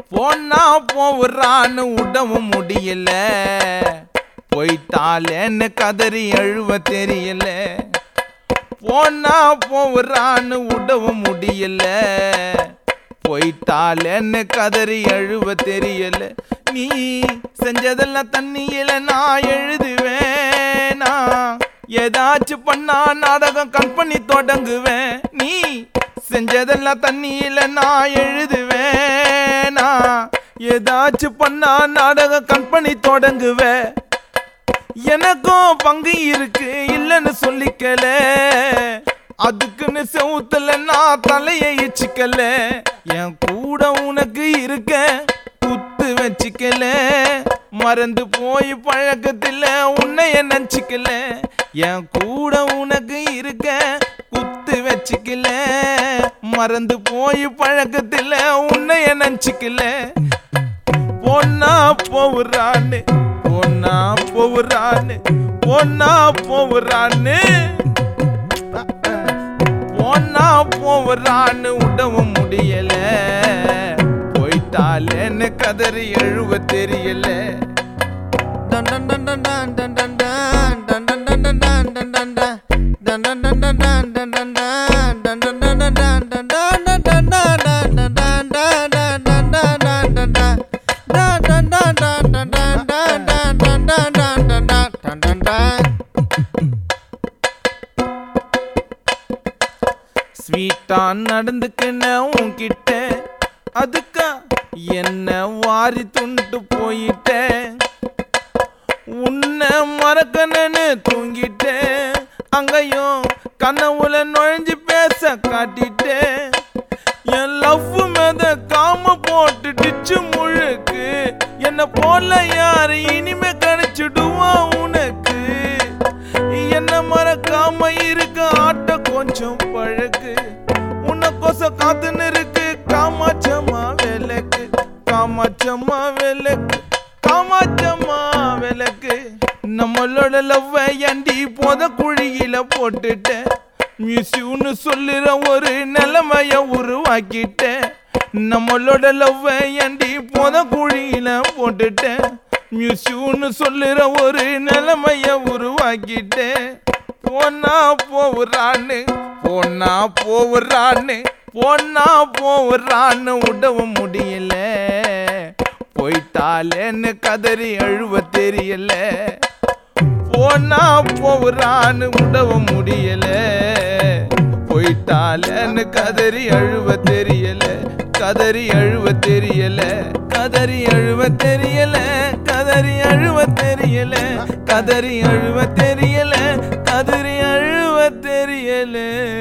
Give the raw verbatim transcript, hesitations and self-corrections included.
போனா போறான்னு உடவும் முடியல, போயிட்டாலேன்னு கதறி அழுவ தெரியல. போனா போறான்னு உடவும் முடியல, போயிட்டாலேன்னு கதறி அழுவ தெரியல. நீ செஞ்சதெல்லாம் தண்ணியில நான் எழுதுவேனா, ஏதாச்சும் பண்ணா நாடகம் கம்பெனி தொடங்குவேன். நீ செஞ்சதெல்லாம் தண்ணியில நான் எழுதுவேனா, ஏதாச்சும் பண்ணா நாடகம் கம்பெனி தொடங்குவேன். எனக்கும் பங்கு இருக்கு இல்லன்னு சொல்லிக்கல, அதுக்குன்னு செவுத்துல நான் தலையை இச்சிக்கல. என் கூட உனக்கு இருக்க குத்து வச்சிக்கல, மறந்து போய் பழக்கத்துல உன்னைய நினைச்சிக்கல. என் கூட உனக்கு இருக்க குத்து வச்சிக்கல, மறந்து போய் பழக்கத்துல உன்னைய நினைச்சிக்கல. பொண்ணா போறான்னு பொண்ணா போறான்னு பொண்ணா போறான்னு பொண்ணா போறான்னு உடவும் முடியல, போயிட்டாலேன்னு கதறி எழுவ தெரியல. ஸ்வீட்டா நடந்துக்கின உன்கிட்ட, அதுக்கா என்ன வாரி துண்டு போயிட்டேன். உன்னை மறக்கணுன்னு தூங்கிட்டேன், அங்கேயும் கனவுல நுழைஞ்சு பேச காட்டிட்டேன். என் லவ் மேத காம போட்டு டிச்சு முழுக்கு, என்ன போல யாரு இனிமே கிடைச்சிடுவா உனக்கு. என்ன மறக்காம இருக்க ஆட்ட கொஞ்சம் பழக்கு, உன்னை கொச காத்துன்னு இருக்கு காமாச்சம்மா விளக்கு. காமாச்சம்மா விளக்கு காமாச்சம்மா விளக்கு. நம்மளோட லவ் ஏண்டி போத குழியில போட்டுட்டேன், மியூசியம்னு சொல்லுற ஒரு நிலைமைய உருவாக்கிட்டேன். நம்மளோட லவ் ஏண்டி போத குழியில போட்டுட்டேன், மியூசியம்னு சொல்லுற ஒரு நிலைமைய உருவாக்கிட்டேன். போனா போறான்னு போனா போறான்னு பொண்ணா போறான்னு உடவும் முடியல, போயிட்டாலேன்னு கதறி அழுவ தெரியல. போனா போறான்னு உடவும் முடியல, போயிட்டாலேன்னு கதறி அழுவ தெரியல. கதறி அழுவ தெரியல, கதறி அழுவ தெரியல, கதறி அழுவ தெரியல, கதறி அழுவ தெரியல, கதறி அழுவ தெரியல.